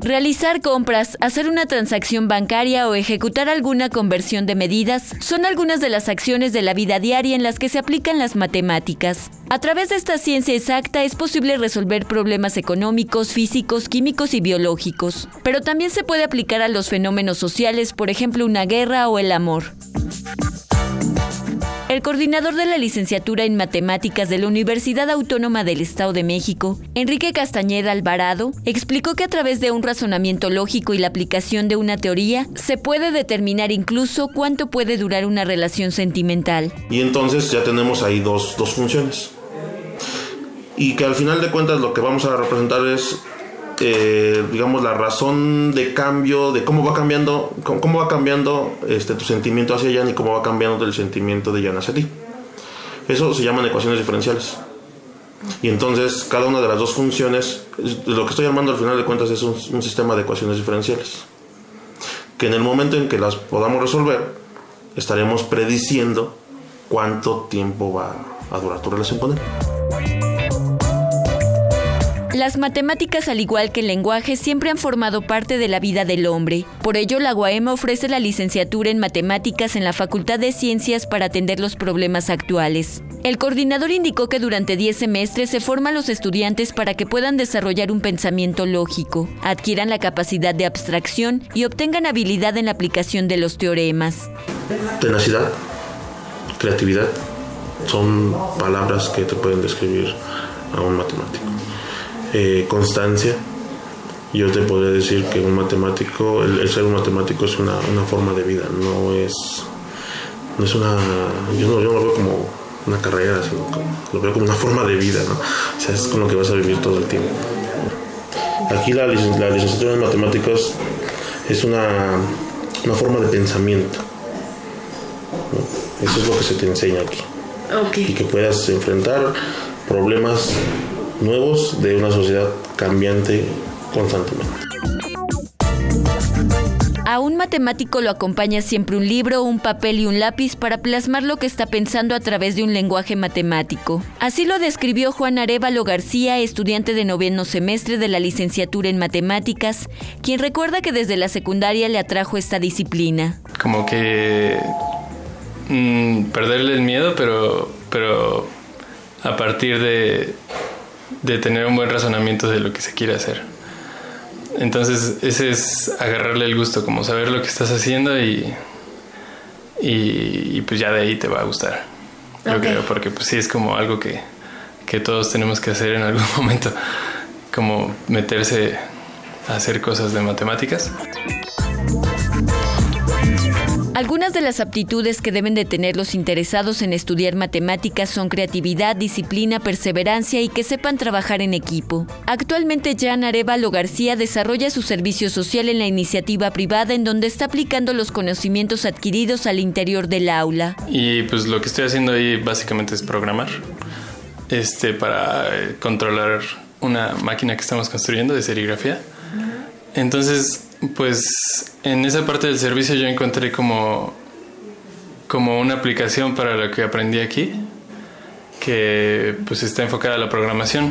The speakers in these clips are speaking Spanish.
Realizar compras, hacer una transacción bancaria o ejecutar alguna conversión de medidas son algunas de las acciones de la vida diaria en las que se aplican las matemáticas. A través de esta ciencia exacta es posible resolver problemas económicos, físicos, químicos y biológicos, pero también se puede aplicar a los fenómenos sociales, por ejemplo, una guerra o el amor. El coordinador de la licenciatura en Matemáticas de la Universidad Autónoma del Estado de México, Enrique Castañeda Alvarado, explicó que a través de un razonamiento lógico y la aplicación de una teoría, se puede determinar incluso cuánto puede durar una relación sentimental. Y entonces ya tenemos ahí dos funciones. Y que al final de cuentas lo que vamos a representar es, digamos, la razón de cambio, de cómo va cambiando tu sentimiento hacia Jan y cómo va cambiando el sentimiento de Jan hacia ti. Eso se llaman ecuaciones diferenciales. Y entonces cada una de las dos funciones, lo que estoy llamando al final de cuentas es un sistema de ecuaciones diferenciales, que en el momento en que las podamos resolver, estaremos prediciendo cuánto tiempo va a durar tu relación con él. Las matemáticas, al igual que el lenguaje, siempre han formado parte de la vida del hombre. Por ello, la UAM ofrece la licenciatura en Matemáticas en la Facultad de Ciencias para atender los problemas actuales. El coordinador indicó que durante 10 semestres se forman los estudiantes para que puedan desarrollar un pensamiento lógico, adquieran la capacidad de abstracción y obtengan habilidad en la aplicación de los teoremas. Tenacidad, creatividad, son palabras que te pueden describir a un matemático. Constancia, yo te podría decir que un matemático, el ser un matemático es una forma de vida, no es una, yo no lo veo como una carrera, sino lo veo como una forma de vida, ¿no? O sea, es con lo que vas a vivir todo el tiempo. Aquí la licenciatura en matemáticas es una forma de pensamiento, ¿no? Eso es lo que se te enseña aquí. Okay. Y que puedas enfrentar problemas nuevos de una sociedad cambiante constantemente. A un matemático lo acompaña siempre un libro, un papel y un lápiz para plasmar lo que está pensando a través de un lenguaje matemático. Así lo describió Juan Arévalo García, estudiante de 9º semestre de la licenciatura en Matemáticas, quien recuerda que desde la secundaria le atrajo esta disciplina. Como que perderle el miedo, pero a partir de tener un buen razonamiento de lo que se quiere hacer. Entonces ese es agarrarle el gusto, como saber lo que estás haciendo y pues ya de ahí te va a gustar. Okay. Yo creo, porque pues sí es como algo que todos tenemos que hacer en algún momento, como meterse a hacer cosas de matemáticas. Algunas de las aptitudes que deben de tener los interesados en estudiar matemáticas son creatividad, disciplina, perseverancia y que sepan trabajar en equipo. Actualmente, Jan Arévalo García desarrolla su servicio social en la iniciativa privada en donde está aplicando los conocimientos adquiridos al interior del aula. Y pues lo que estoy haciendo ahí básicamente es programar para controlar una máquina que estamos construyendo de serigrafía. Entonces, pues en esa parte del servicio yo encontré como una aplicación para lo que aprendí aquí, que pues está enfocada a la programación.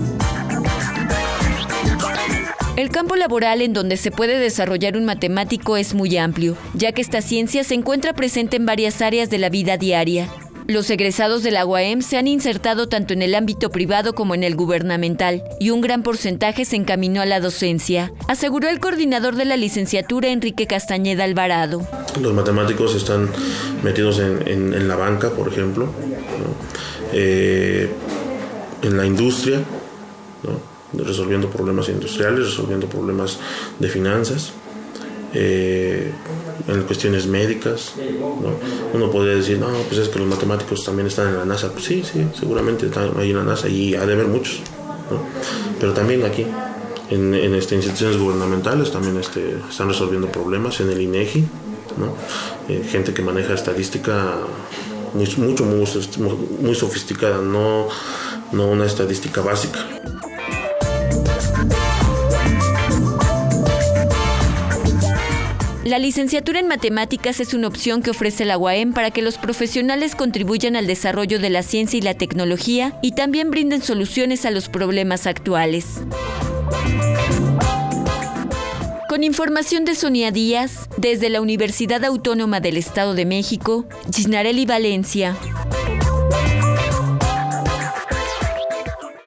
El campo laboral en donde se puede desarrollar un matemático es muy amplio, ya que esta ciencia se encuentra presente en varias áreas de la vida diaria. Los egresados de la UAM se han insertado tanto en el ámbito privado como en el gubernamental, y un gran porcentaje se encaminó a la docencia, aseguró el coordinador de la licenciatura, Enrique Castañeda Alvarado. Los matemáticos están metidos en la banca, por ejemplo, ¿no? En la industria, ¿no? Resolviendo problemas industriales, resolviendo problemas de finanzas. En cuestiones médicas, ¿no? Uno podría decir, no, pues es que los matemáticos también están en la NASA. Pues sí, seguramente están ahí en la NASA y ha de haber muchos, ¿no? Pero también aquí, en instituciones gubernamentales, también están resolviendo problemas, en el INEGI, ¿no? Gente que maneja estadística muy sofisticada, no una estadística básica. La licenciatura en Matemáticas es una opción que ofrece la UAM para que los profesionales contribuyan al desarrollo de la ciencia y la tecnología y también brinden soluciones a los problemas actuales. Con información de Sonia Díaz, desde la Universidad Autónoma del Estado de México, Gisnarelli Valencia.